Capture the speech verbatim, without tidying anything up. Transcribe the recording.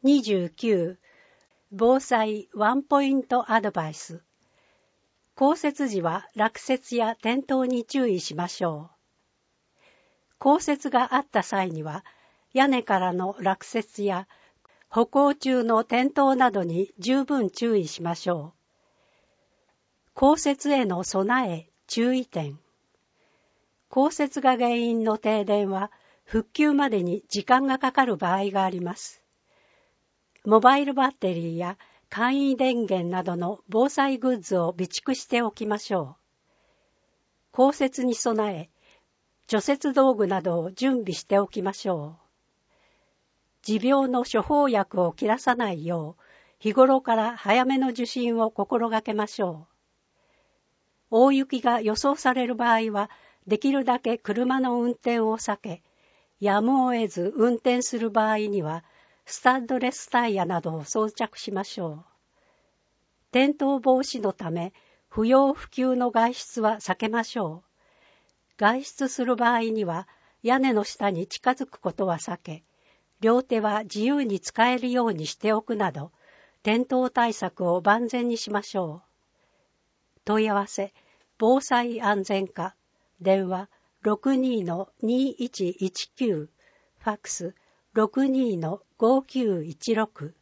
にじゅうきゅう防災ワンポイントアドバイス。降雪時は落雪や転倒に注意しましょう。降雪があった際には屋根からの落雪や歩行中の転倒などに十分注意しましょう。降雪への備え、注意点。降雪が原因の停電は復旧までに時間がかかる場合があります。モバイルバッテリーや簡易電源などの防災グッズを備蓄しておきましょう。降雪に備え、除雪道具などを準備しておきましょう。持病の処方薬を切らさないよう、日頃から早めの受診を心がけましょう。大雪が予想される場合は、できるだけ車の運転を避け、やむを得ず運転する場合には、スタッドレスタイヤなどを装着しましょう。転倒防止のため、不要不急の外出は避けましょう。外出する場合には、屋根の下に近づくことは避け、両手は自由に使えるようにしておくなど、転倒対策を万全にしましょう。問い合わせ、防災安全課、電話 ろくにーにいちいちきゅう、ファックス ろくにーごきゅういちろく